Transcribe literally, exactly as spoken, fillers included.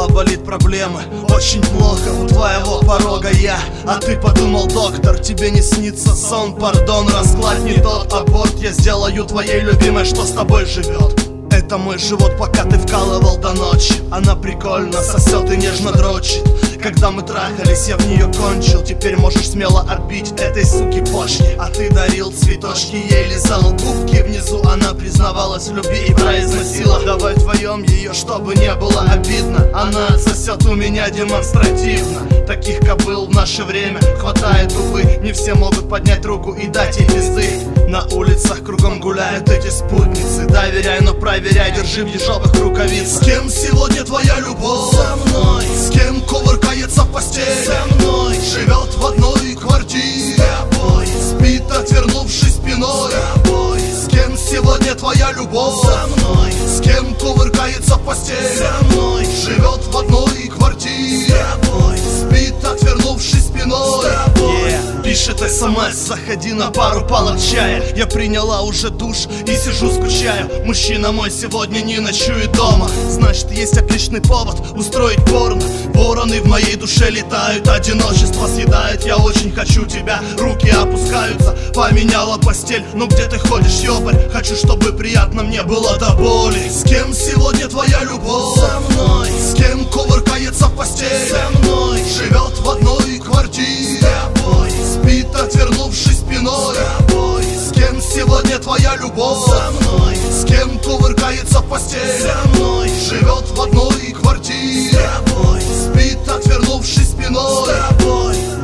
болит проблемы, очень плохо, у твоего порога я. А ты подумал, доктор, тебе не снится сон, пардон, расклад не тот, аборт я сделаю твоей любимой, что с тобой живет. Это мой живот, пока ты вкалывал до ночи. Она прикольно сосет и нежно дрочит. Когда мы трахались, я в нее кончил. Теперь можешь смело отбить этой суки почки. А ты дарил цветочки, ей лизал губки. Внизу она признавалась в любви и произносила: давай вдвоем ее, чтобы не было обидно. Она отсосет у меня демонстративно. Таких кобыл в наше время хватает, увы. Не все могут поднять руку и дать ей пизды. На улицах кругом гуляют эти спутницы. Доверяй, но проверяй, держи в ежовых рукавицах. С кем сегодня твоя любовь? Со мной. С кем кувыркается в постели? Со мной. Живет в одной квартире? С тобой. Спит, отвернувшись спиной? С тобой. С кем сегодня твоя любовь? Со мной. С кем кувыркается в постели? Со мной. Живет в одной квартире? С тобой. Спит, отвернувшись спиной? С тобой. Yeah. Пишет смс, заходи на пару палок чая. Я приняла уже душ и сижу скучаю. Мужчина мой сегодня не ночует дома. Значит, есть отличный повод устроить порно. Вороны в моей душе летают, одиночество съедает. Я очень хочу тебя, руки опускаются. Поменяла постель, ну где ты ходишь, ёбарь? Хочу, чтобы приятно мне было до боли. С кем сегодня твоя любовь? Со мной. С кем кувыркается в постели? Со мной. Живет в одной квартире? С тобой. Спит, отвернувшись спиной? С тобой. С кем сегодня твоя любовь? Со мной. С кем кувыркается в постели? Со мной. Живет в одной квартире? С тобой. Спит, отвернувшись спиной? С тобой.